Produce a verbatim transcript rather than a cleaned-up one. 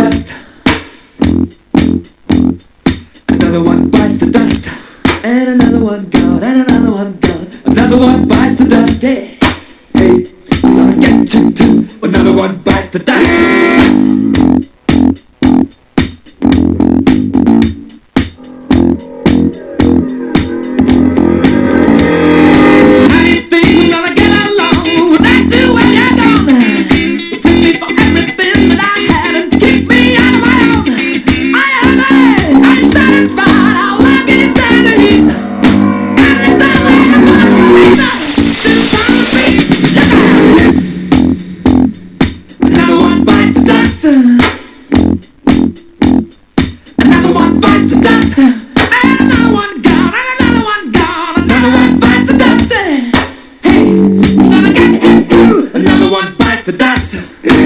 dust. Another one bites the dust. And another one gone, and another one gone. Another one bites the dust. Hey, hey, I'm gonna get you too. Another one bites the dust. Another one bites the dust.